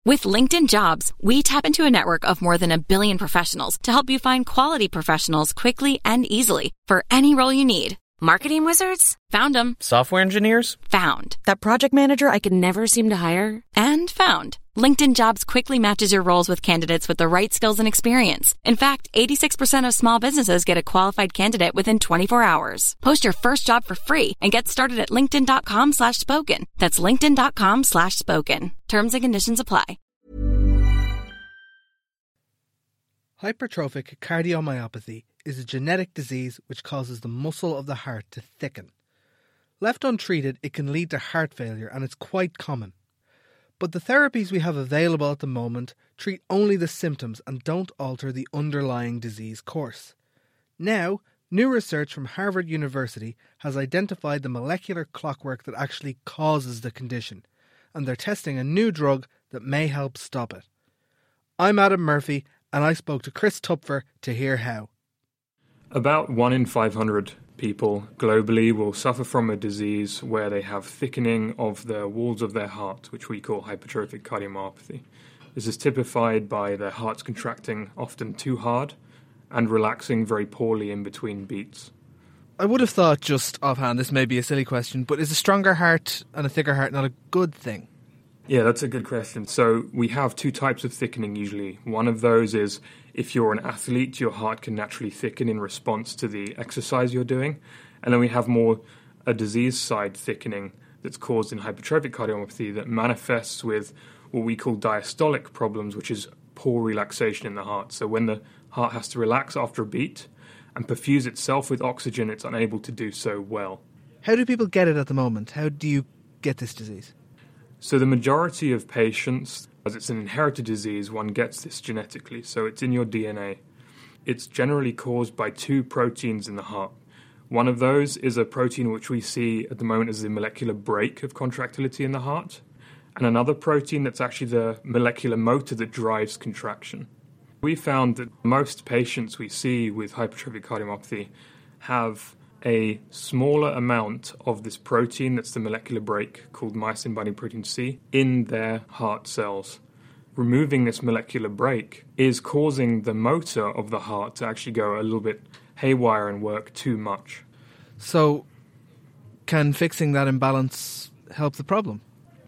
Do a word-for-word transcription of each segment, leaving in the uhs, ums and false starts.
With LinkedIn Jobs, we tap into a network of more than a billion professionals to help you find quality professionals quickly and easily for any role you need. Marketing wizards? Found them. Software engineers? Found. That project manager I could never seem to hire? And found. LinkedIn Jobs quickly matches your roles with candidates with the right skills and experience. In fact, eighty-six percent of small businesses get a qualified candidate within twenty-four hours. Post your first job for free and get started at linkedin.com slash spoken. That's linkedin.com slash spoken. Terms and conditions apply. Hypertrophic cardiomyopathy is a genetic disease which causes the muscle of the heart to thicken. Left untreated, it can lead to heart failure, and it's quite common. But the therapies we have available at the moment treat only the symptoms and don't alter the underlying disease course. Now, new research from Harvard University has identified the molecular clockwork that actually causes the condition, and they're testing a new drug that may help stop it. I'm Adam Murphy, and I spoke to Chris Tupfer to hear how. About one in five hundred people globally will suffer from a disease where they have thickening of the walls of their heart, which we call hypertrophic cardiomyopathy. This is typified by their hearts contracting often too hard and relaxing very poorly in between beats. I would have thought just offhand, this may be a silly question, but is a stronger heart and a thicker heart not a good thing? Yeah, that's a good question. So we have two types of thickening usually. One of those is if you're an athlete, your heart can naturally thicken in response to the exercise you're doing. And then we have more a disease side thickening that's caused in hypertrophic cardiomyopathy that manifests with what we call diastolic problems, which is poor relaxation in the heart. So when the heart has to relax after a beat and perfuse itself with oxygen, it's unable to do so well. How do people get it at the moment? How do you get this disease? So the majority of patients, as it's an inherited disease, one gets this genetically, so it's in your D N A. It's generally caused by two proteins in the heart. One of those is a protein which we see at the moment as the molecular brake of contractility in the heart, and another protein that's actually the molecular motor that drives contraction. We found that most patients we see with hypertrophic cardiomyopathy have a smaller amount of this protein that's the molecular brake called myosin-binding protein C in their heart cells. Removing this molecular brake is causing the motor of the heart to actually go a little bit haywire and work too much. So, can fixing that imbalance help the problem?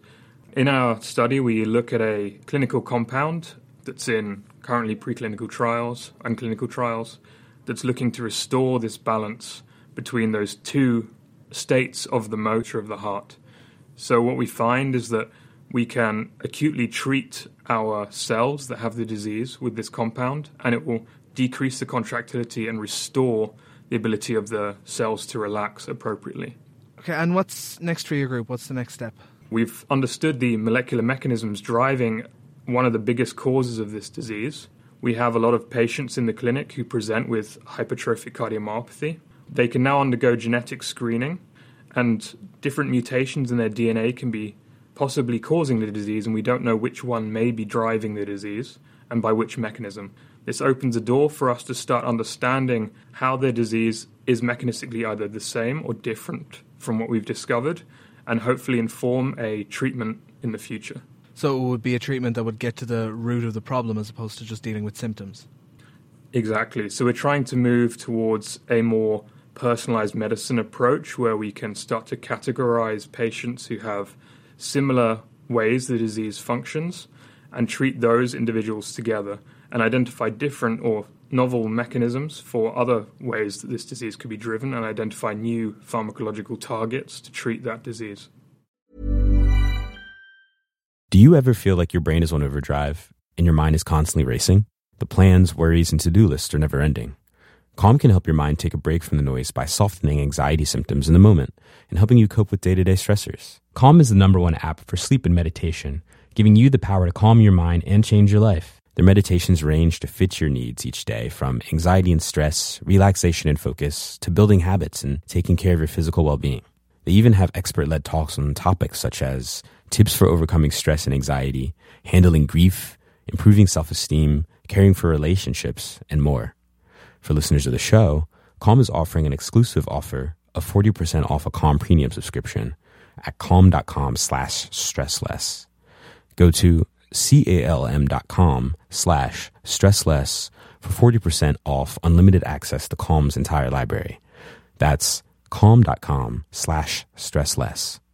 In our study, we look at a clinical compound that's in currently preclinical trials and clinical trials that's looking to restore this balance between those two states of the motor of the heart. So what we find is that we can acutely treat our cells that have the disease with this compound, and it will decrease the contractility and restore the ability of the cells to relax appropriately. Okay, and what's next for your group? What's the next step? We've understood the molecular mechanisms driving one of the biggest causes of this disease. We have a lot of patients in the clinic who present with hypertrophic cardiomyopathy. They can now undergo genetic screening, and different mutations in their D N A can be possibly causing the disease, and we don't know which one may be driving the disease and by which mechanism. This opens a door for us to start understanding how their disease is mechanistically either the same or different from what we've discovered, and hopefully inform a treatment in the future. So it would be a treatment that would get to the root of the problem as opposed to just dealing with symptoms? Exactly. So we're trying to move towards a more personalized medicine approach where we can start to categorize patients who have similar ways the disease functions and treat those individuals together and identify different or novel mechanisms for other ways that this disease could be driven and identify new pharmacological targets to treat that disease. Do you ever feel like your brain is on overdrive and your mind is constantly racing? The plans, worries, and to-do lists are never ending. Calm can help your mind take a break from the noise by softening anxiety symptoms in the moment and helping you cope with day-to-day stressors. Calm is the number one app for sleep and meditation, giving you the power to calm your mind and change your life. Their meditations range to fit your needs each day, from anxiety and stress, relaxation and focus, to building habits and taking care of your physical well-being. They even have expert-led talks on topics such as tips for overcoming stress and anxiety, handling grief, improving self-esteem, caring for relationships, and more. For listeners of the show, Calm is offering an exclusive offer of forty percent off a Calm premium subscription at calm.com slash stressless. Go to C-A-L-M dot com slash stressless for forty percent off unlimited access to Calm's entire library. That's calm dot com slash stressless.